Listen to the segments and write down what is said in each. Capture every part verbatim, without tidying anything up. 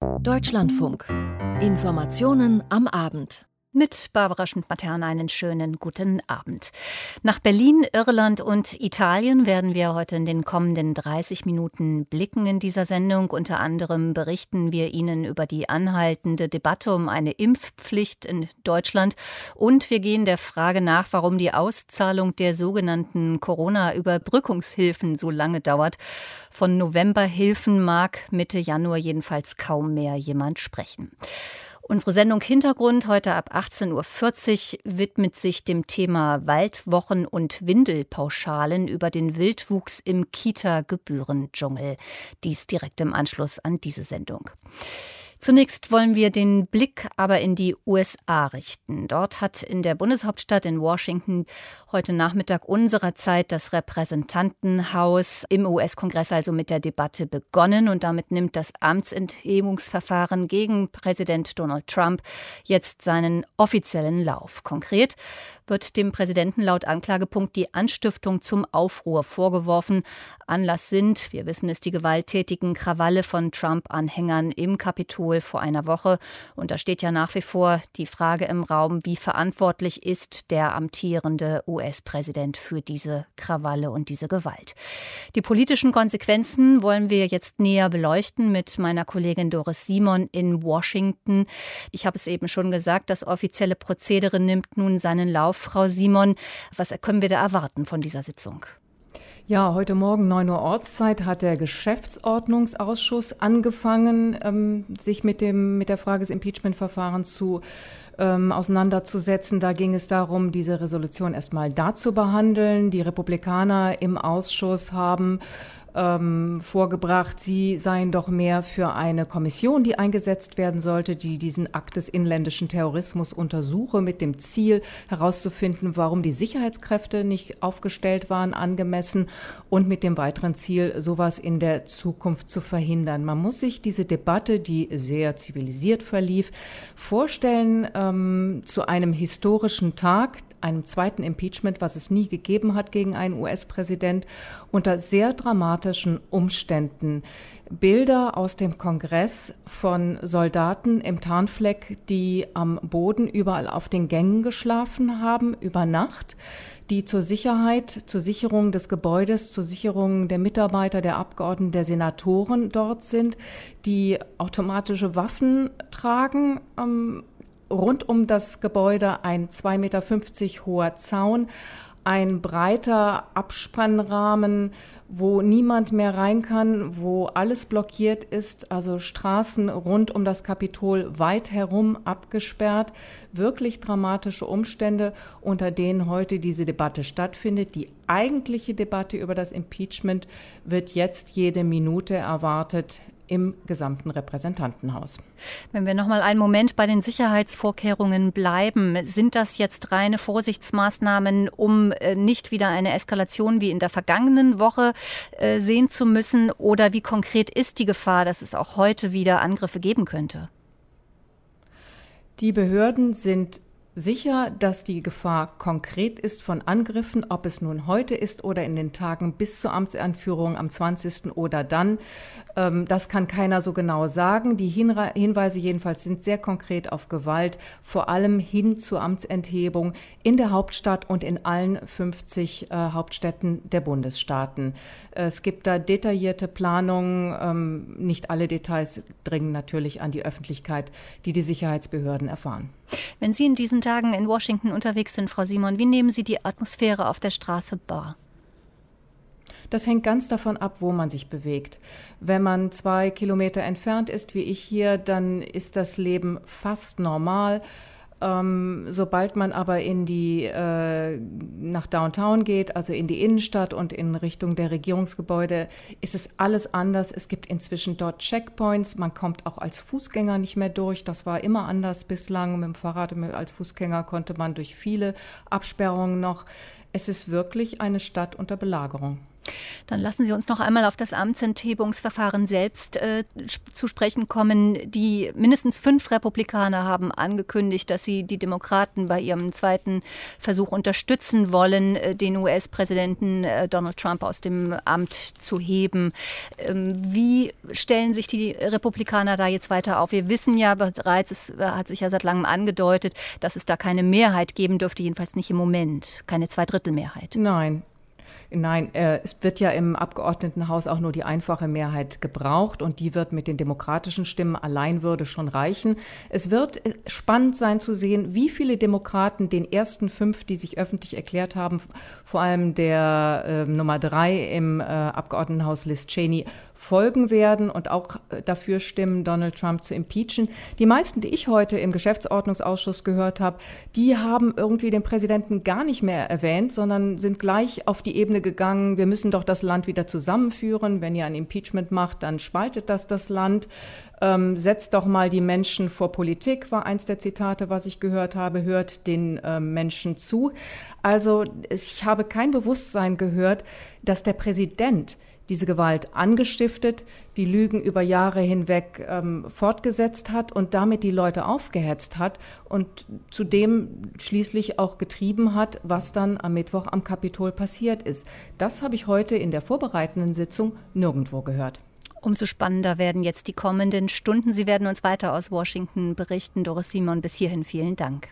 Deutschlandfunk. Informationen am Abend. Mit Barbara Schmidt-Materne einen schönen guten Abend. Nach Berlin, Irland und Italien werden wir heute in den kommenden dreißig Minuten blicken in dieser Sendung. Unter anderem berichten wir Ihnen über die anhaltende Debatte um eine Impfpflicht in Deutschland. Und wir gehen der Frage nach, warum die Auszahlung der sogenannten Corona-Überbrückungshilfen so lange dauert. Von Novemberhilfen mag Mitte Januar jedenfalls kaum mehr jemand sprechen. Unsere Sendung Hintergrund heute ab achtzehn Uhr vierzig widmet sich dem Thema Waldwochen und Windelpauschalen über den Wildwuchs im Kita-Gebührendschungel. Dies direkt im Anschluss an diese Sendung. Zunächst wollen wir den Blick aber in die U S A richten. Dort hat in der Bundeshauptstadt in Washington heute Nachmittag unserer Zeit das Repräsentantenhaus im U S-Kongress also mit der Debatte begonnen. Und damit nimmt das Amtsenthebungsverfahren gegen Präsident Donald Trump jetzt seinen offiziellen Lauf. Konkret wird dem Präsidenten laut Anklagepunkt die Anstiftung zum Aufruhr vorgeworfen. Anlass sind, wir wissen es, die gewalttätigen Krawalle von Trump-Anhängern im Kapitol vor einer Woche. Und da steht ja nach wie vor die Frage im Raum, wie verantwortlich ist der amtierende U S-Präsident für diese Krawalle und diese Gewalt. Die politischen Konsequenzen wollen wir jetzt näher beleuchten mit meiner Kollegin Doris Simon in Washington. Ich habe es eben schon gesagt, das offizielle Prozedere nimmt nun seinen Lauf. Frau Simon, was können wir da erwarten von dieser Sitzung? Ja, heute Morgen neun Uhr Ortszeit hat der Geschäftsordnungsausschuss angefangen, ähm, sich mit dem mit der Frage des Impeachment-Verfahrens zu ähm, auseinanderzusetzen. Da ging es darum, diese Resolution erstmal da zu behandeln. Die Republikaner im Ausschuss haben Ähm, vorgebracht, sie seien doch mehr für eine Kommission, die eingesetzt werden sollte, die diesen Akt des inländischen Terrorismus untersuche, mit dem Ziel herauszufinden, warum die Sicherheitskräfte nicht aufgestellt waren, angemessen, und mit dem weiteren Ziel, sowas in der Zukunft zu verhindern. Man muss sich diese Debatte, die sehr zivilisiert verlief, vorstellen ähm, zu einem historischen Tag, einem zweiten Impeachment, was es nie gegeben hat gegen einen U S-Präsident, unter sehr dramatischen Umständen. Bilder aus dem Kongress von Soldaten im Tarnfleck, die am Boden überall auf den Gängen geschlafen haben, über Nacht, die zur Sicherheit, zur Sicherung des Gebäudes, zur Sicherung der Mitarbeiter, der Abgeordneten, der Senatoren dort sind, die automatische Waffen tragen, ähm, rund um das Gebäude ein zwei Meter fünfzig hoher Zaun, ein breiter Abspannrahmen, wo niemand mehr rein kann, wo alles blockiert ist, also Straßen rund um das Kapitol weit herum abgesperrt. Wirklich dramatische Umstände, unter denen heute diese Debatte stattfindet. Die eigentliche Debatte über das Impeachment wird jetzt jede Minute erwartet im gesamten Repräsentantenhaus. Wenn wir noch mal einen Moment bei den Sicherheitsvorkehrungen bleiben, sind das jetzt reine Vorsichtsmaßnahmen, um nicht wieder eine Eskalation wie in der vergangenen Woche äh, sehen zu müssen? Oder wie konkret ist die Gefahr, dass es auch heute wieder Angriffe geben könnte? Die Behörden sind sicher, dass die Gefahr konkret ist von Angriffen, ob es nun heute ist oder in den Tagen bis zur Amtsanführung am zwanzigsten oder dann. Ähm, das kann keiner so genau sagen. Die Hinre- Hinweise jedenfalls sind sehr konkret auf Gewalt, vor allem hin zur Amtsenthebung in der Hauptstadt und in allen fünfzig äh, Hauptstädten der Bundesstaaten. Es gibt da detaillierte Planungen. Ähm, nicht alle Details dringen natürlich an die Öffentlichkeit, die die Sicherheitsbehörden erfahren. Wenn Sie in diesen Tagen in Washington unterwegs sind, Frau Simon, wie nehmen Sie die Atmosphäre auf der Straße wahr? Das hängt ganz davon ab, wo man sich bewegt. Wenn man zwei Kilometer entfernt ist, wie ich hier, dann ist das Leben fast normal. Ähm, sobald man aber in die äh, nach Downtown geht, also in die Innenstadt und in Richtung der Regierungsgebäude, ist es alles anders. Es gibt inzwischen dort Checkpoints. Man kommt auch als Fußgänger nicht mehr durch. Das war immer anders bislang. Mit dem Fahrrad als Fußgänger konnte man durch viele Absperrungen noch. Es ist wirklich eine Stadt unter Belagerung. Dann lassen Sie uns noch einmal auf das Amtsenthebungsverfahren selbst äh, zu sprechen kommen. Die mindestens fünf Republikaner haben angekündigt, dass sie die Demokraten bei ihrem zweiten Versuch unterstützen wollen, äh, den U S-Präsidenten äh, Donald Trump aus dem Amt zu heben. Ähm, wie stellen sich die Republikaner da jetzt weiter auf? Wir wissen ja bereits, es hat sich ja seit langem angedeutet, dass es da keine Mehrheit geben dürfte, jedenfalls nicht im Moment, keine Zweidrittelmehrheit. Nein. Nein, äh, es wird ja im Abgeordnetenhaus auch nur die einfache Mehrheit gebraucht und die wird mit den demokratischen Stimmen allein würde schon reichen. Es wird spannend sein zu sehen, wie viele Demokraten den ersten fünf, die sich öffentlich erklärt haben, vor allem der äh, Nummer drei im äh, Abgeordnetenhaus Liz Cheney, folgen werden und auch dafür stimmen, Donald Trump zu impeachen. Die meisten, die ich heute im Geschäftsordnungsausschuss gehört habe, die haben irgendwie den Präsidenten gar nicht mehr erwähnt, sondern sind gleich auf die Ebene gegangen, wir müssen doch das Land wieder zusammenführen. Wenn ihr ein Impeachment macht, dann spaltet das das Land. Ähm, setzt doch mal die Menschen vor Politik, war eins der Zitate, was ich gehört habe, hört den äh, Menschen zu. Also ich habe kein Bewusstsein gehört, dass der Präsident diese Gewalt angestiftet, die Lügen über Jahre hinweg ähm, fortgesetzt hat und damit die Leute aufgehetzt hat und zudem schließlich auch getrieben hat, was dann am Mittwoch am Kapitol passiert ist. Das habe ich heute in der vorbereitenden Sitzung nirgendwo gehört. Umso spannender werden jetzt die kommenden Stunden. Sie werden uns weiter aus Washington berichten. Doris Simon, bis hierhin vielen Dank.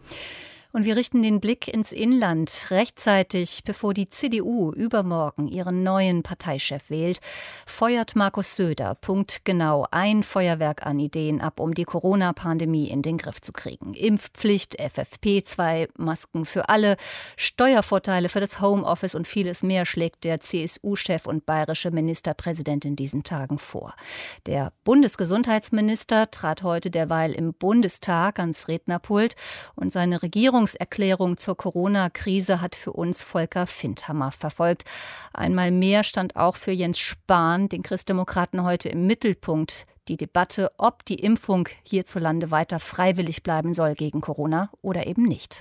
Und wir richten den Blick ins Inland. Rechtzeitig, bevor die C D U übermorgen ihren neuen Parteichef wählt, feuert Markus Söder punktgenau ein Feuerwerk an Ideen ab, um die Corona-Pandemie in den Griff zu kriegen. Impfpflicht, F F P zwei, Masken für alle, Steuervorteile für das Homeoffice und vieles mehr schlägt der C S U-Chef und bayerische Ministerpräsident in diesen Tagen vor. Der Bundesgesundheitsminister trat heute derweil im Bundestag ans Rednerpult und seine Regierung Erklärung zur Corona-Krise hat für uns Volker Findhammer verfolgt. Einmal mehr stand auch für Jens Spahn, den Christdemokraten, heute im Mittelpunkt die Debatte, ob die Impfung hierzulande weiter freiwillig bleiben soll gegen Corona oder eben nicht.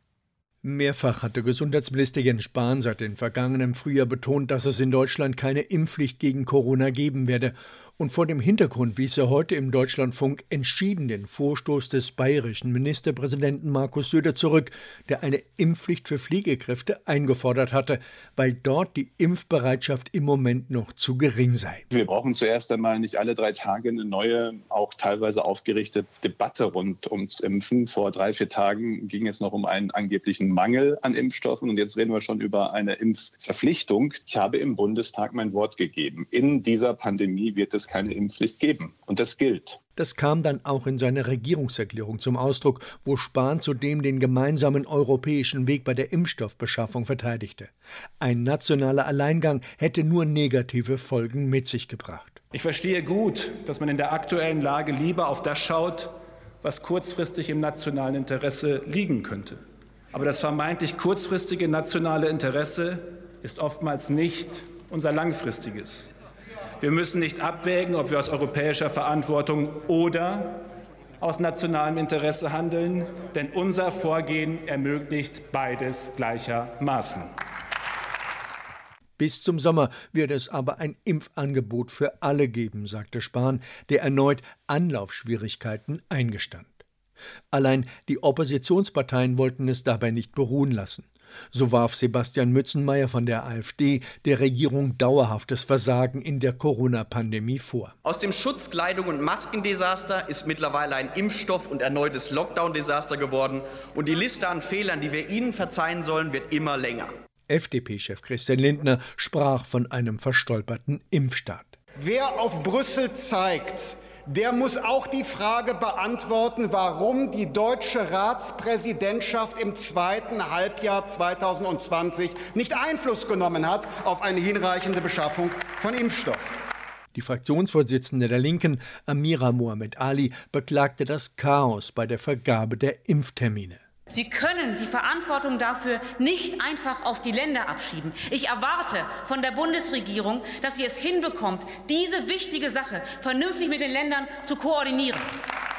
Mehrfach hatte Gesundheitsminister Jens Spahn seit dem vergangenen Frühjahr betont, dass es in Deutschland keine Impfpflicht gegen Corona geben werde. Und vor dem Hintergrund wies er heute im Deutschlandfunk entschieden den Vorstoß des bayerischen Ministerpräsidenten Markus Söder zurück, der eine Impfpflicht für Pflegekräfte eingefordert hatte, weil dort die Impfbereitschaft im Moment noch zu gering sei. Wir brauchen zuerst einmal nicht alle drei Tage eine neue, auch teilweise aufgerichtete Debatte rund ums Impfen. Vor drei, vier Tagen ging es noch um einen angeblichen Mangel an Impfstoffen und jetzt reden wir schon über eine Impfverpflichtung. Ich habe im Bundestag mein Wort gegeben. In dieser Pandemie wird es keine Impfpflicht geben. Und das gilt. Das kam dann auch in seiner Regierungserklärung zum Ausdruck, wo Spahn zudem den gemeinsamen europäischen Weg bei der Impfstoffbeschaffung verteidigte. Ein nationaler Alleingang hätte nur negative Folgen mit sich gebracht. Ich verstehe gut, dass man in der aktuellen Lage lieber auf das schaut, was kurzfristig im nationalen Interesse liegen könnte. Aber das vermeintlich kurzfristige nationale Interesse ist oftmals nicht unser langfristiges. Wir müssen nicht abwägen, ob wir aus europäischer Verantwortung oder aus nationalem Interesse handeln, denn unser Vorgehen ermöglicht beides gleichermaßen. Bis zum Sommer wird es aber ein Impfangebot für alle geben, sagte Spahn, der erneut Anlaufschwierigkeiten eingestand. Allein die Oppositionsparteien wollten es dabei nicht beruhen lassen. So warf Sebastian Mützenmeier von der AfD der Regierung dauerhaftes Versagen in der Corona-Pandemie vor. Aus dem Schutzkleidung- und Maskendesaster ist mittlerweile ein Impfstoff- und erneutes Lockdown-Desaster geworden. Und die Liste an Fehlern, die wir Ihnen verzeihen sollen, wird immer länger. F D P-Chef Christian Lindner sprach von einem verstolperten Impfstaat. Wer auf Brüssel zeigt, der muss auch die Frage beantworten, warum die deutsche Ratspräsidentschaft im zweiten Halbjahr zweitausendzwanzig nicht Einfluss genommen hat auf eine hinreichende Beschaffung von Impfstoff. Die Fraktionsvorsitzende der Linken, Amira Mohamed Ali, beklagte das Chaos bei der Vergabe der Impftermine. Sie können die Verantwortung dafür nicht einfach auf die Länder abschieben. Ich erwarte von der Bundesregierung, dass sie es hinbekommt, diese wichtige Sache vernünftig mit den Ländern zu koordinieren.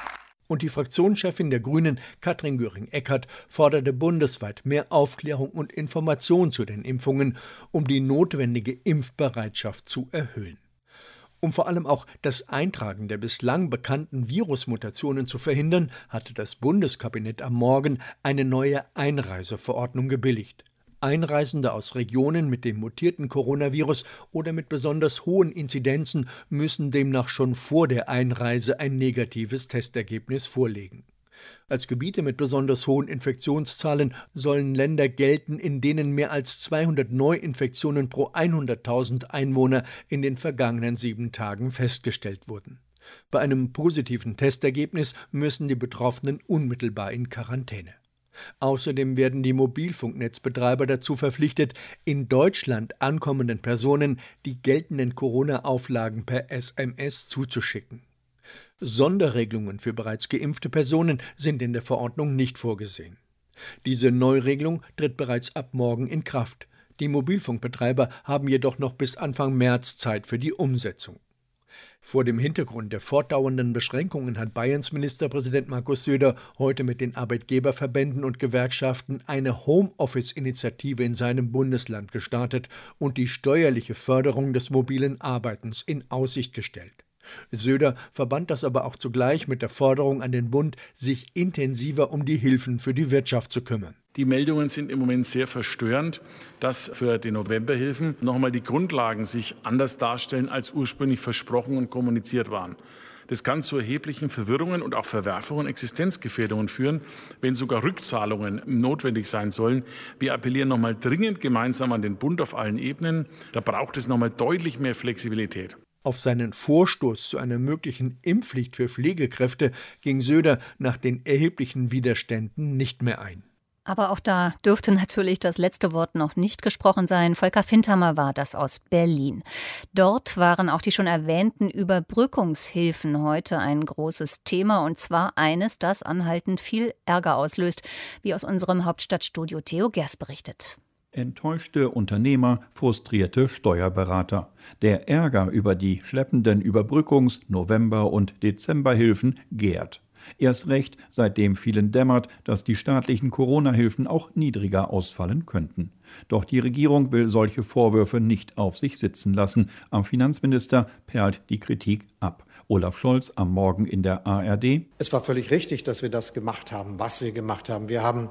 Und die Fraktionschefin der Grünen, Katrin Göring-Eckardt, forderte bundesweit mehr Aufklärung und Information zu den Impfungen, um die notwendige Impfbereitschaft zu erhöhen. Um vor allem auch das Eintragen der bislang bekannten Virusmutationen zu verhindern, hatte das Bundeskabinett am Morgen eine neue Einreiseverordnung gebilligt. Einreisende aus Regionen mit dem mutierten Coronavirus oder mit besonders hohen Inzidenzen müssen demnach schon vor der Einreise ein negatives Testergebnis vorlegen. Als Gebiete mit besonders hohen Infektionszahlen sollen Länder gelten, in denen mehr als zweihundert Neuinfektionen pro hunderttausend Einwohner in den vergangenen sieben Tagen festgestellt wurden. Bei einem positiven Testergebnis müssen die Betroffenen unmittelbar in Quarantäne. Außerdem werden die Mobilfunknetzbetreiber dazu verpflichtet, in Deutschland ankommenden Personen die geltenden Corona-Auflagen per S M S zuzuschicken. Sonderregelungen für bereits geimpfte Personen sind in der Verordnung nicht vorgesehen. Diese Neuregelung tritt bereits ab morgen in Kraft. Die Mobilfunkbetreiber haben jedoch noch bis Anfang März Zeit für die Umsetzung. Vor dem Hintergrund der fortdauernden Beschränkungen hat Bayerns Ministerpräsident Markus Söder heute mit den Arbeitgeberverbänden und Gewerkschaften eine Homeoffice-Initiative in seinem Bundesland gestartet und die steuerliche Förderung des mobilen Arbeitens in Aussicht gestellt. Söder verband das aber auch zugleich mit der Forderung an den Bund, sich intensiver um die Hilfen für die Wirtschaft zu kümmern. Die Meldungen sind im Moment sehr verstörend, dass für die Novemberhilfen nochmal die Grundlagen sich anders darstellen, als ursprünglich versprochen und kommuniziert waren. Das kann zu erheblichen Verwirrungen und auch Verwerfungen, Existenzgefährdungen führen, wenn sogar Rückzahlungen notwendig sein sollen. Wir appellieren nochmal dringend gemeinsam an den Bund auf allen Ebenen. Da braucht es nochmal deutlich mehr Flexibilität. Auf seinen Vorstoß zu einer möglichen Impfpflicht für Pflegekräfte ging Söder nach den erheblichen Widerständen nicht mehr ein. Aber auch da dürfte natürlich das letzte Wort noch nicht gesprochen sein. Volker Findhammer war das aus Berlin. Dort waren auch die schon erwähnten Überbrückungshilfen heute ein großes Thema, und zwar eines, das anhaltend viel Ärger auslöst, wie aus unserem Hauptstadtstudio Theo Gers berichtet. Enttäuschte Unternehmer, frustrierte Steuerberater. Der Ärger über die schleppenden Überbrückungs-, November- und Dezemberhilfen gärt. Erst recht, seitdem vielen dämmert, dass die staatlichen Corona-Hilfen auch niedriger ausfallen könnten. Doch die Regierung will solche Vorwürfe nicht auf sich sitzen lassen. Am Finanzminister perlt die Kritik ab. Olaf Scholz am Morgen in der A R D. Es war völlig richtig, dass wir das gemacht haben, was wir gemacht haben. Wir haben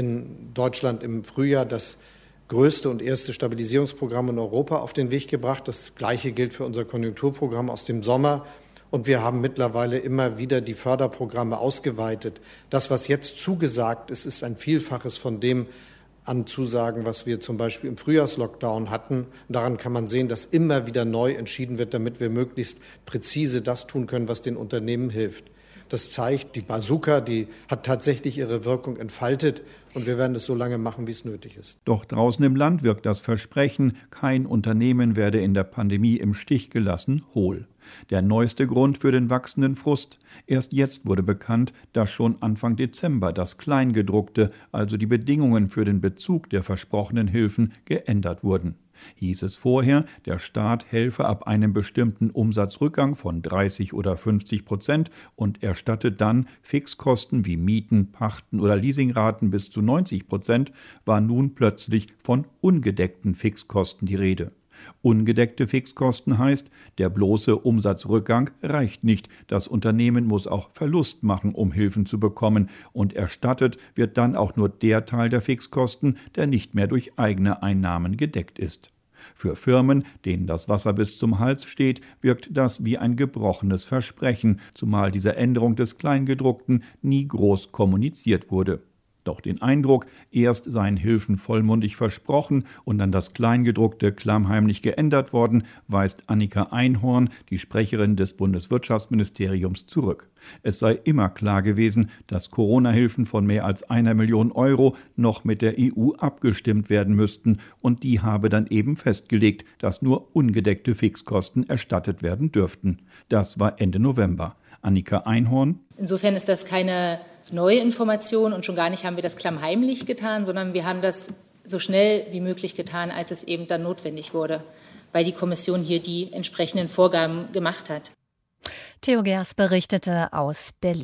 in Deutschland im Frühjahr das größte und erste Stabilisierungsprogramm in Europa auf den Weg gebracht. Das Gleiche gilt für unser Konjunkturprogramm aus dem Sommer. Und wir haben mittlerweile immer wieder die Förderprogramme ausgeweitet. Das, was jetzt zugesagt ist, ist ein Vielfaches von dem an Zusagen, was wir zum Beispiel im Frühjahrslockdown hatten. Daran kann man sehen, dass immer wieder neu entschieden wird, damit wir möglichst präzise das tun können, was den Unternehmen hilft. Das zeigt, die Bazooka, die hat tatsächlich ihre Wirkung entfaltet, und wir werden es so lange machen, wie es nötig ist. Doch draußen im Land wirkt das Versprechen, kein Unternehmen werde in der Pandemie im Stich gelassen, hohl. Der neueste Grund für den wachsenden Frust. Erst jetzt wurde bekannt, dass schon Anfang Dezember das Kleingedruckte, also die Bedingungen für den Bezug der versprochenen Hilfen, geändert wurden. Hieß es vorher, der Staat helfe ab einem bestimmten Umsatzrückgang von dreißig oder fünfzig Prozent und erstatte dann Fixkosten wie Mieten, Pachten oder Leasingraten bis zu neunzig Prozent, war nun plötzlich von ungedeckten Fixkosten die Rede. Ungedeckte Fixkosten heißt, der bloße Umsatzrückgang reicht nicht. Das Unternehmen muss auch Verlust machen, um Hilfen zu bekommen. Und erstattet wird dann auch nur der Teil der Fixkosten, der nicht mehr durch eigene Einnahmen gedeckt ist. Für Firmen, denen das Wasser bis zum Hals steht, wirkt das wie ein gebrochenes Versprechen, zumal diese Änderung des Kleingedruckten nie groß kommuniziert wurde. Doch den Eindruck, erst seien Hilfen vollmundig versprochen und dann das Kleingedruckte klammheimlich geändert worden, weist Annika Einhorn, die Sprecherin des Bundeswirtschaftsministeriums, zurück. Es sei immer klar gewesen, dass Corona-Hilfen von mehr als einer Million Euro noch mit der E U abgestimmt werden müssten, und die habe dann eben festgelegt, dass nur ungedeckte Fixkosten erstattet werden dürften. Das war Ende November. Annika Einhorn. Insofern ist das keine neue Information, und schon gar nicht haben wir das klammheimlich getan, sondern wir haben das so schnell wie möglich getan, als es eben dann notwendig wurde, weil die Kommission hier die entsprechenden Vorgaben gemacht hat. Theo Gers berichtete aus Berlin.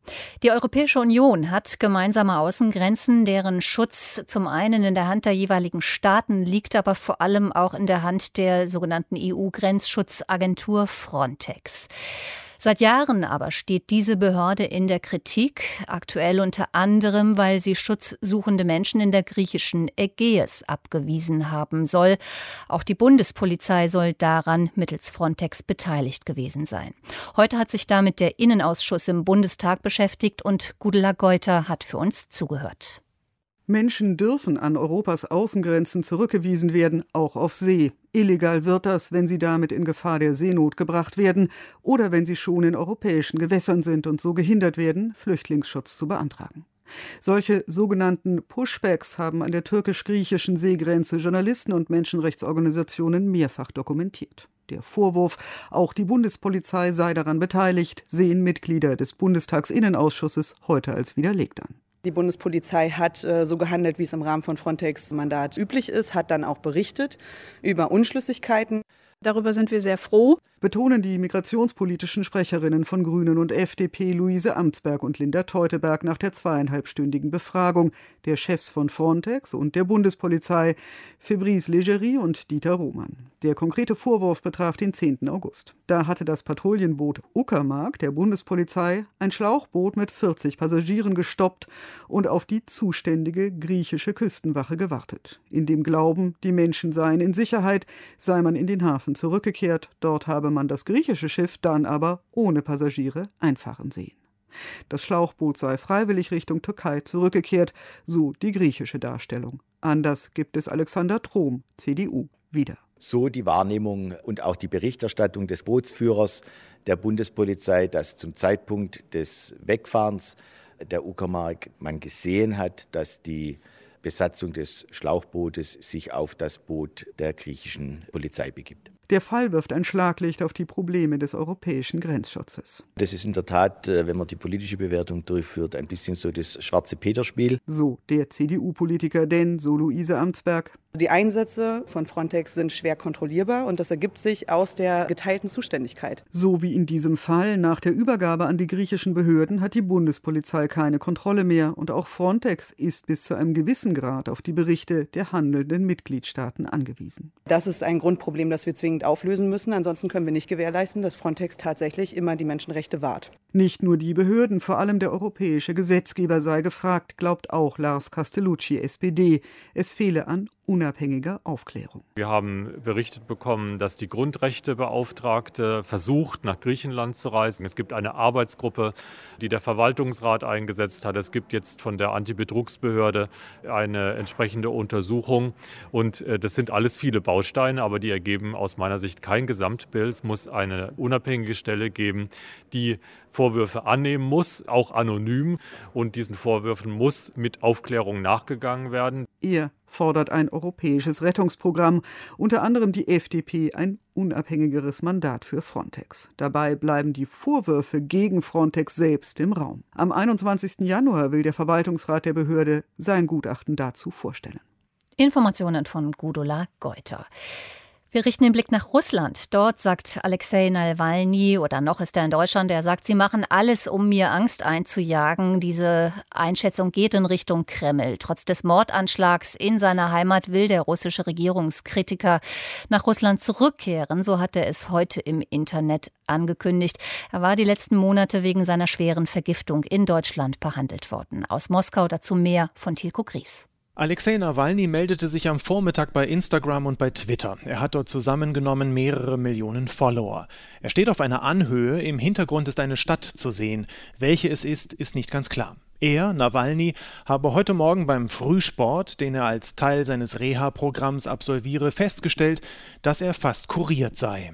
Die Europäische Union hat gemeinsame Außengrenzen, deren Schutz zum einen in der Hand der jeweiligen Staaten liegt, aber vor allem auch in der Hand der sogenannten E U-Grenzschutzagentur Frontex. Seit Jahren aber steht diese Behörde in der Kritik, aktuell unter anderem, weil sie schutzsuchende Menschen in der griechischen Ägäis abgewiesen haben soll. Auch die Bundespolizei soll daran mittels Frontex beteiligt gewesen sein. Heute hat sich damit der Innenausschuss im Bundestag beschäftigt und Gudula Geuter hat für uns zugehört. Menschen dürfen an Europas Außengrenzen zurückgewiesen werden, auch auf See. Illegal wird das, wenn sie damit in Gefahr der Seenot gebracht werden oder wenn sie schon in europäischen Gewässern sind und so gehindert werden, Flüchtlingsschutz zu beantragen. Solche sogenannten Pushbacks haben an der türkisch-griechischen Seegrenze Journalisten und Menschenrechtsorganisationen mehrfach dokumentiert. Der Vorwurf, auch die Bundespolizei sei daran beteiligt, sehen Mitglieder des Bundestagsinnenausschusses heute als widerlegt an. Die Bundespolizei hat äh, so gehandelt, wie es im Rahmen von Frontex-Mandat üblich ist, hat dann auch berichtet über Unschlüssigkeiten. Darüber sind wir sehr froh, betonen die migrationspolitischen Sprecherinnen von Grünen und F D P Luise Amtsberg und Linda Teuteberg nach der zweieinhalbstündigen Befragung der Chefs von Frontex und der Bundespolizei, Fabrice Leggeri und Dieter Roman. Der konkrete Vorwurf betraf den zehnten August. Da hatte das Patrouillenboot Uckermark der Bundespolizei ein Schlauchboot mit vierzig Passagieren gestoppt und auf die zuständige griechische Küstenwache gewartet. In dem Glauben, die Menschen seien in Sicherheit, sei man in den Hafen zurückgekehrt. Dort habe man das griechische Schiff dann aber ohne Passagiere einfahren sehen. Das Schlauchboot sei freiwillig Richtung Türkei zurückgekehrt, so die griechische Darstellung. Anders gibt es Alexander Trom, C D U, wieder. So die Wahrnehmung und auch die Berichterstattung des Bootsführers der Bundespolizei, dass zum Zeitpunkt des Wegfahrens der Uckermark man gesehen hat, dass die Besatzung des Schlauchbootes sich auf das Boot der griechischen Polizei begibt. Der Fall wirft ein Schlaglicht auf die Probleme des europäischen Grenzschutzes. Das ist in der Tat, wenn man die politische Bewertung durchführt, ein bisschen so das schwarze Peter-Spiel. So der C D U-Politiker, denn, so Luise Amtsberg. Die Einsätze von Frontex sind schwer kontrollierbar und das ergibt sich aus der geteilten Zuständigkeit. So wie in diesem Fall. Nach der Übergabe an die griechischen Behörden hat die Bundespolizei keine Kontrolle mehr und auch Frontex ist bis zu einem gewissen Grad auf die Berichte der handelnden Mitgliedstaaten angewiesen. Das ist ein Grundproblem, das wir zwingend auflösen müssen. Ansonsten können wir nicht gewährleisten, dass Frontex tatsächlich immer die Menschenrechte wahrt. Nicht nur die Behörden, vor allem der europäische Gesetzgeber sei gefragt, glaubt auch Lars Castellucci, S P D. Es fehle an unabhängiger Aufklärung. Wir haben berichtet bekommen, dass die Grundrechtebeauftragte versucht, nach Griechenland zu reisen. Es gibt eine Arbeitsgruppe, die der Verwaltungsrat eingesetzt hat. Es gibt jetzt von der Antibetrugsbehörde eine entsprechende Untersuchung. Und das sind alles viele Bausteine, aber die ergeben aus meiner Sicht kein Gesamtbild. Es muss eine unabhängige Stelle geben, die Vorwürfe annehmen muss, auch anonym. Und diesen Vorwürfen muss mit Aufklärung nachgegangen werden. Er fordert ein europäisches Rettungsprogramm, unter anderem die F D P ein unabhängigeres Mandat für Frontex. Dabei bleiben die Vorwürfe gegen Frontex selbst im Raum. Am einundzwanzigsten Januar will der Verwaltungsrat der Behörde sein Gutachten dazu vorstellen. Informationen von Gudula Geuter. Wir richten den Blick nach Russland. Dort sagt Alexei Nawalny, oder noch ist er in Deutschland, er sagt, sie machen alles, um mir Angst einzujagen. Diese Einschätzung geht in Richtung Kreml. Trotz des Mordanschlags in seiner Heimat will der russische Regierungskritiker nach Russland zurückkehren. So hat er es heute im Internet angekündigt. Er war die letzten Monate wegen seiner schweren Vergiftung in Deutschland behandelt worden. Aus Moskau dazu mehr von Tilko Gries. Alexei Nawalny meldete sich am Vormittag bei Instagram und bei Twitter. Er hat dort zusammengenommen mehrere Millionen Follower. Er steht auf einer Anhöhe, im Hintergrund ist eine Stadt zu sehen. Welche es ist, ist nicht ganz klar. Er, Nawalny, habe heute Morgen beim Frühsport, den er als Teil seines Reha-Programms absolviere, festgestellt, dass er fast kuriert sei.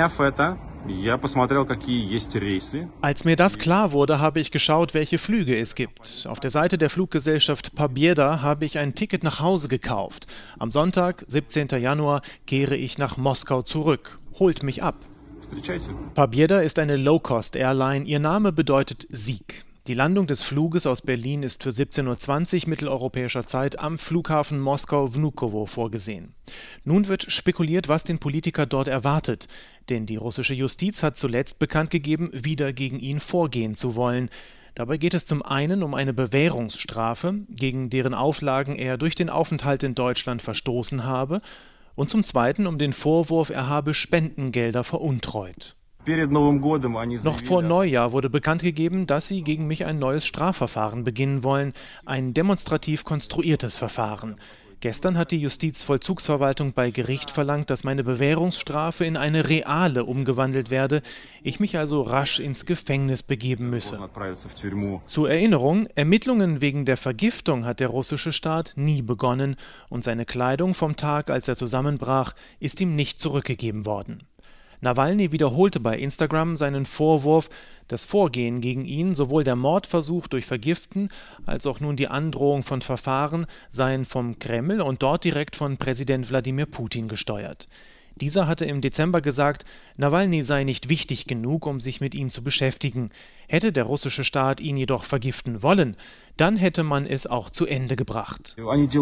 Als mir das klar wurde, habe ich geschaut, welche Flüge es gibt. Auf der Seite der Fluggesellschaft Pobjeda habe ich ein Ticket nach Hause gekauft. Am Sonntag, siebzehnten Januar, kehre ich nach Moskau zurück. Holt mich ab. Pobjeda ist eine Low-Cost-Airline. Ihr Name bedeutet Sieg. Die Landung des Fluges aus Berlin ist für siebzehn Uhr zwanzig mitteleuropäischer Zeit am Flughafen Moskau-Wnukowo vorgesehen. Nun wird spekuliert, was den Politiker dort erwartet. Denn die russische Justiz hat zuletzt bekannt gegeben, wieder gegen ihn vorgehen zu wollen. Dabei geht es zum einen um eine Bewährungsstrafe, gegen deren Auflagen er durch den Aufenthalt in Deutschland verstoßen habe, und zum zweiten um den Vorwurf, er habe Spendengelder veruntreut. Noch vor Neujahr wurde bekannt gegeben, dass sie gegen mich ein neues Strafverfahren beginnen wollen, ein demonstrativ konstruiertes Verfahren. Gestern hat die Justizvollzugsverwaltung bei Gericht verlangt, dass meine Bewährungsstrafe in eine reale umgewandelt werde, ich mich also rasch ins Gefängnis begeben müsse. Zur Erinnerung, Ermittlungen wegen der Vergiftung hat der russische Staat nie begonnen und seine Kleidung vom Tag, als er zusammenbrach, ist ihm nicht zurückgegeben worden. Nawalny wiederholte bei Instagram seinen Vorwurf, das Vorgehen gegen ihn, sowohl der Mordversuch durch Vergiften als auch nun die Androhung von Verfahren, seien vom Kreml und dort direkt von Präsident Wladimir Putin gesteuert. Dieser hatte im Dezember gesagt, Nawalny sei nicht wichtig genug, um sich mit ihm zu beschäftigen. Hätte der russische Staat ihn jedoch vergiften wollen, dann hätte man es auch zu Ende gebracht.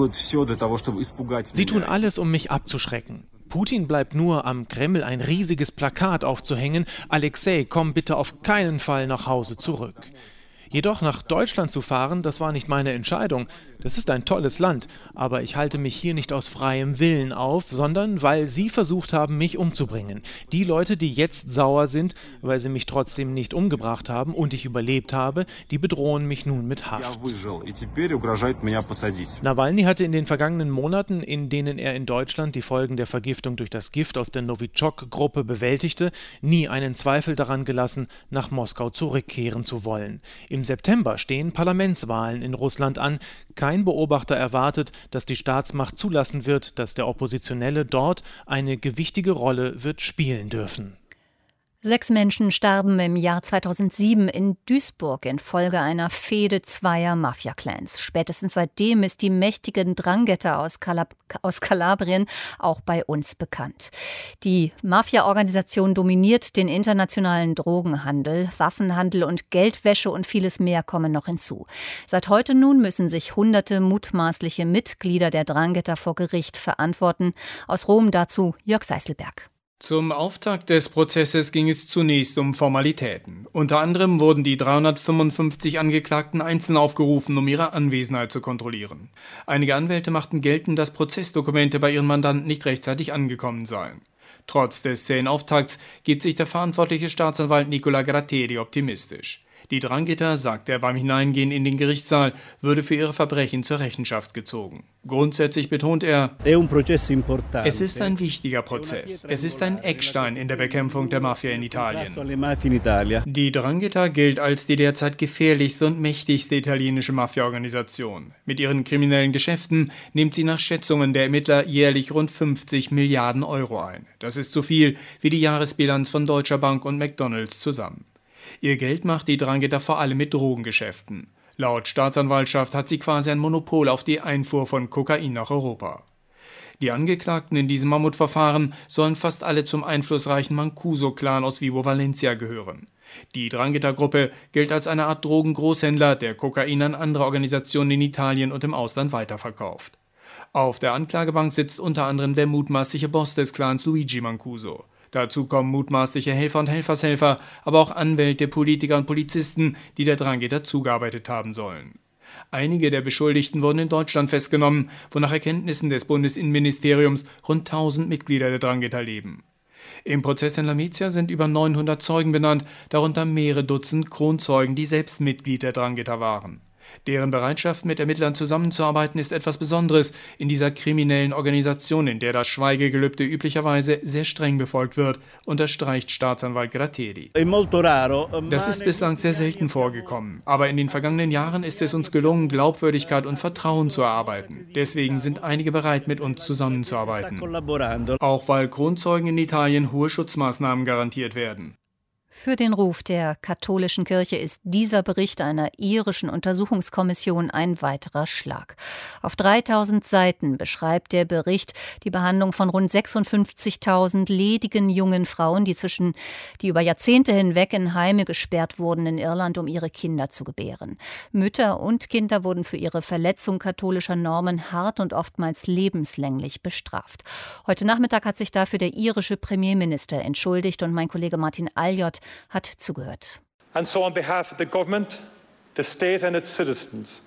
Sie tun alles, um mich abzuschrecken. Putin bleibt nur, am Kreml ein riesiges Plakat aufzuhängen: Alexei, komm bitte auf keinen Fall nach Hause zurück. Jedoch nach Deutschland zu fahren, das war nicht meine Entscheidung. Das ist ein tolles Land, aber ich halte mich hier nicht aus freiem Willen auf, sondern weil sie versucht haben, mich umzubringen. Die Leute, die jetzt sauer sind, weil sie mich trotzdem nicht umgebracht haben und ich überlebt habe, die bedrohen mich nun mit Haft. Nawalny hatte in den vergangenen Monaten, in denen er in Deutschland die Folgen der Vergiftung durch das Gift aus der Novichok-Gruppe bewältigte, nie einen Zweifel daran gelassen, nach Moskau zurückkehren zu wollen. Im September stehen Parlamentswahlen in Russland an. Kein Beobachter erwartet, dass die Staatsmacht zulassen wird, dass der Oppositionelle dort eine gewichtige Rolle wird spielen dürfen. Sechs Menschen starben im Jahr zweitausendsieben in Duisburg infolge einer Fehde zweier Mafia-Clans. Spätestens seitdem ist die mächtige Ndrangheta aus, Kalab- aus Kalabrien auch bei uns bekannt. Die Mafia-Organisation dominiert den internationalen Drogenhandel, Waffenhandel und Geldwäsche und vieles mehr kommen noch hinzu. Seit heute nun müssen sich hunderte mutmaßliche Mitglieder der Ndrangheta vor Gericht verantworten. Aus Rom dazu Jörg Seißelberg. Zum Auftakt des Prozesses ging es zunächst um Formalitäten. Unter anderem wurden die dreihundertfünfundfünfzig Angeklagten einzeln aufgerufen, um ihre Anwesenheit zu kontrollieren. Einige Anwälte machten geltend, dass Prozessdokumente bei ihren Mandanten nicht rechtzeitig angekommen seien. Trotz des zähen Auftakts gibt sich der verantwortliche Staatsanwalt Nicola Gratteri optimistisch. Die Ndrangheta, sagt er beim Hineingehen in den Gerichtssaal, würde für ihre Verbrechen zur Rechenschaft gezogen. Grundsätzlich betont er, es ist ein wichtiger Prozess. Es ist ein Eckstein in der Bekämpfung der Mafia in Italien. Die Ndrangheta gilt als die derzeit gefährlichste und mächtigste italienische Mafia-Organisation. Mit ihren kriminellen Geschäften nimmt sie nach Schätzungen der Ermittler jährlich rund fünfzig Milliarden Euro ein. Das ist so viel wie die Jahresbilanz von Deutscher Bank und McDonald's zusammen. Ihr Geld macht die Ndrangheta vor allem mit Drogengeschäften. Laut Staatsanwaltschaft hat sie quasi ein Monopol auf die Einfuhr von Kokain nach Europa. Die Angeklagten in diesem Mammutverfahren sollen fast alle zum einflussreichen Mancuso-Clan aus Vibo Valentia gehören. Die Ndrangheta-Gruppe gilt als eine Art Drogengroßhändler, der Kokain an andere Organisationen in Italien und im Ausland weiterverkauft. Auf der Anklagebank sitzt unter anderem der mutmaßliche Boss des Clans Luigi Mancuso. Dazu kommen mutmaßliche Helfer und Helfershelfer, aber auch Anwälte, Politiker und Polizisten, die der Ndrangheta zugearbeitet haben sollen. Einige der Beschuldigten wurden in Deutschland festgenommen, wo nach Erkenntnissen des Bundesinnenministeriums rund tausend Mitglieder der Ndrangheta leben. Im Prozess in Lamezia sind über neunhundert Zeugen benannt, darunter mehrere Dutzend Kronzeugen, die selbst Mitglied der Ndrangheta waren. Deren Bereitschaft, mit Ermittlern zusammenzuarbeiten, ist etwas Besonderes in dieser kriminellen Organisation, in der das Schweigegelübde üblicherweise sehr streng befolgt wird, unterstreicht Staatsanwalt Gratteri. Das ist bislang sehr selten vorgekommen, aber in den vergangenen Jahren ist es uns gelungen, Glaubwürdigkeit und Vertrauen zu erarbeiten. Deswegen sind einige bereit, mit uns zusammenzuarbeiten. Auch weil Kronzeugen in Italien hohe Schutzmaßnahmen garantiert werden. Für den Ruf der katholischen Kirche ist dieser Bericht einer irischen Untersuchungskommission ein weiterer Schlag. Auf dreitausend Seiten beschreibt der Bericht die Behandlung von rund sechsundfünfzigtausend ledigen jungen Frauen, die zwischen die über Jahrzehnte hinweg in Heime gesperrt wurden in Irland, um ihre Kinder zu gebären. Mütter und Kinder wurden für ihre Verletzung katholischer Normen hart und oftmals lebenslänglich bestraft. Heute Nachmittag hat sich dafür der irische Premierminister entschuldigt und mein Kollege Martin Alliot hat zugehört. And so on behalf of the government the state and its citizens,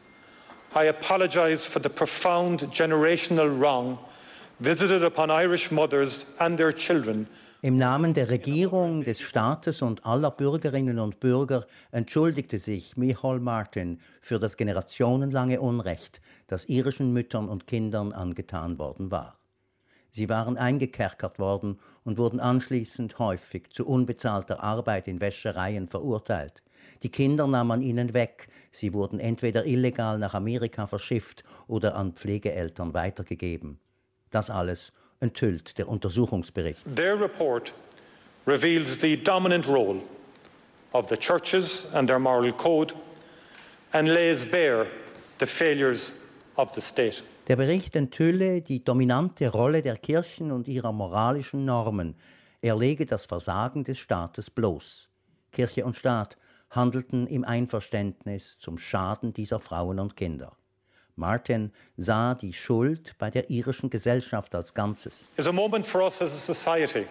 I apologize for the profound generational wrong visited upon Irish mothers and their children. Im Namen der Regierung, des Staates und aller Bürgerinnen und Bürger entschuldigte sich Micheál Martin für das generationenlange Unrecht, das irischen Müttern und Kindern angetan worden war. Sie waren eingekerkert worden und wurden anschließend häufig zu unbezahlter Arbeit in Wäschereien verurteilt. Die Kinder nahm man ihnen weg, sie wurden entweder illegal nach Amerika verschifft oder an Pflegeeltern weitergegeben. Das alles enthüllt der Untersuchungsbericht. Their report reveals the dominant role of the churches and their moral code and lays bare the failures of the state. Der Bericht enthülle die dominante Rolle der Kirchen und ihrer moralischen Normen. Er lege das Versagen des Staates bloß. Kirche und Staat handelten im Einverständnis zum Schaden dieser Frauen und Kinder. Martin sah die Schuld bei der irischen Gesellschaft als Ganzes. It's a moment for us as a society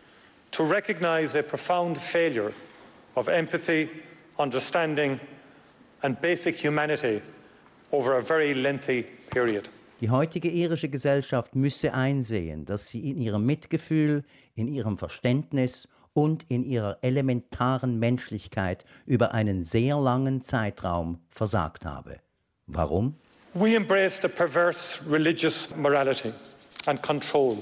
to recognize a profound failure of empathy, understanding and basic humanity over a very lengthy period. Die heutige irische Gesellschaft müsse einsehen, dass sie in ihrem Mitgefühl, in ihrem Verständnis und in ihrer elementaren Menschlichkeit über einen sehr langen Zeitraum versagt habe. Warum? We embraced a perverse religious morality and control,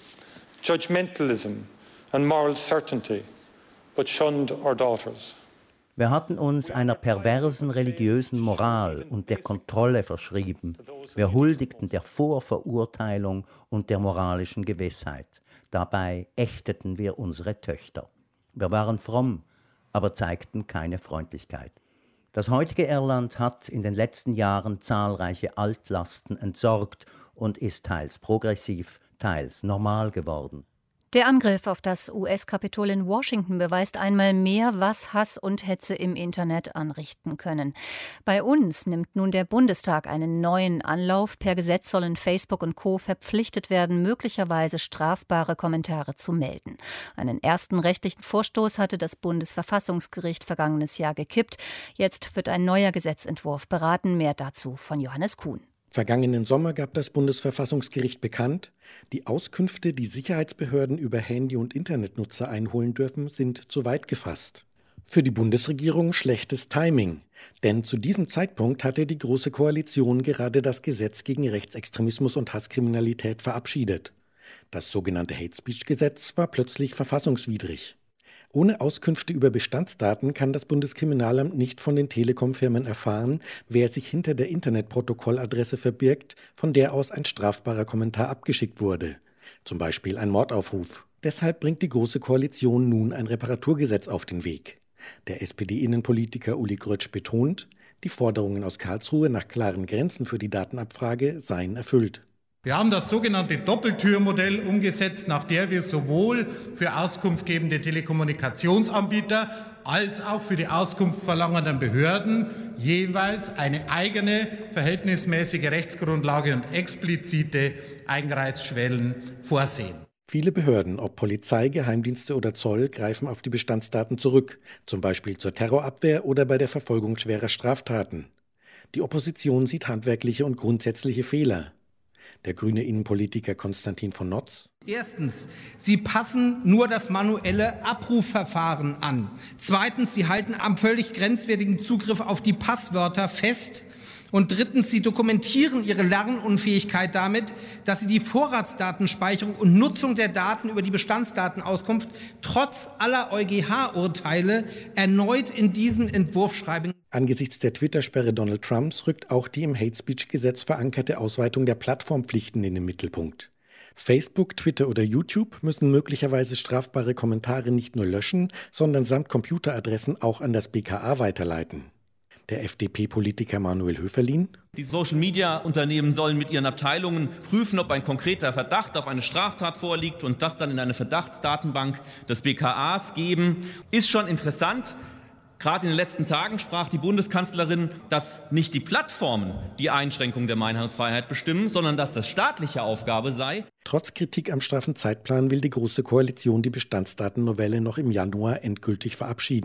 judgmentalism and moral certainty, but shunned our daughters. Wir hatten uns einer perversen religiösen Moral und der Kontrolle verschrieben. Wir huldigten der Vorverurteilung und der moralischen Gewissheit. Dabei ächteten wir unsere Töchter. Wir waren fromm, aber zeigten keine Freundlichkeit. Das heutige Irland hat in den letzten Jahren zahlreiche Altlasten entsorgt und ist teils progressiv, teils normal geworden. Der Angriff auf das U S-Kapitol in Washington beweist einmal mehr, was Hass und Hetze im Internet anrichten können. Bei uns nimmt nun der Bundestag einen neuen Anlauf. Per Gesetz sollen Facebook und Co. verpflichtet werden, möglicherweise strafbare Kommentare zu melden. Einen ersten rechtlichen Vorstoß hatte das Bundesverfassungsgericht vergangenes Jahr gekippt. Jetzt wird ein neuer Gesetzentwurf beraten. Mehr dazu von Johannes Kuhn. Vergangenen Sommer gab das Bundesverfassungsgericht bekannt, die Auskünfte, die Sicherheitsbehörden über Handy- und Internetnutzer einholen dürfen, sind zu weit gefasst. Für die Bundesregierung schlechtes Timing, denn zu diesem Zeitpunkt hatte die Große Koalition gerade das Gesetz gegen Rechtsextremismus und Hasskriminalität verabschiedet. Das sogenannte Hate-Speech-Gesetz war plötzlich verfassungswidrig. Ohne Auskünfte über Bestandsdaten kann das Bundeskriminalamt nicht von den Telekom-Firmen erfahren, wer sich hinter der Internetprotokolladresse verbirgt, von der aus ein strafbarer Kommentar abgeschickt wurde. Zum Beispiel ein Mordaufruf. Deshalb bringt die Große Koalition nun ein Reparaturgesetz auf den Weg. Der S P D-Innenpolitiker Uli Grötsch betont, die Forderungen aus Karlsruhe nach klaren Grenzen für die Datenabfrage seien erfüllt. Wir haben das sogenannte Doppeltürmodell umgesetzt, nach der wir sowohl für auskunftgebende Telekommunikationsanbieter als auch für die Auskunft verlangenden Behörden jeweils eine eigene verhältnismäßige Rechtsgrundlage und explizite Einreizschwellen vorsehen. Viele Behörden, ob Polizei, Geheimdienste oder Zoll, greifen auf die Bestandsdaten zurück, zum Beispiel zur Terrorabwehr oder bei der Verfolgung schwerer Straftaten. Die Opposition sieht handwerkliche und grundsätzliche Fehler. Der grüne Innenpolitiker Konstantin von Notz. Erstens, Sie passen nur das manuelle Abrufverfahren an. Zweitens, Sie halten am völlig grenzwertigen Zugriff auf die Passwörter fest. Und drittens, Sie dokumentieren Ihre Lernunfähigkeit damit, dass Sie die Vorratsdatenspeicherung und Nutzung der Daten über die Bestandsdatenauskunft trotz aller EuGH-Urteile erneut in diesen Entwurf schreiben. Angesichts der Twitter-Sperre Donald Trumps rückt auch die im Hate-Speech-Gesetz verankerte Ausweitung der Plattformpflichten in den Mittelpunkt. Facebook, Twitter oder YouTube müssen möglicherweise strafbare Kommentare nicht nur löschen, sondern samt Computeradressen auch an das B K A weiterleiten. Der F D P-Politiker Manuel Höferlin. Die Social-Media-Unternehmen sollen mit ihren Abteilungen prüfen, ob ein konkreter Verdacht auf eine Straftat vorliegt und das dann in eine Verdachtsdatenbank des B K As geben. Ist schon interessant. Gerade in den letzten Tagen sprach die Bundeskanzlerin, dass nicht die Plattformen die Einschränkung der Meinungsfreiheit bestimmen, sondern dass das staatliche Aufgabe sei. Trotz Kritik am straffen Zeitplan will die Große Koalition die Bestandsdatennovelle noch im Januar endgültig verabschieden.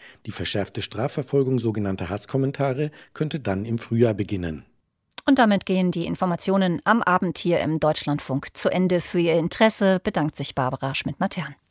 Die verschärfte Strafverfolgung sogenannter Hasskommentare könnte dann im Frühjahr beginnen. Und damit gehen die Informationen am Abend hier im Deutschlandfunk zu Ende. Für Ihr Interesse bedankt sich Barbara Schmidt-Matern.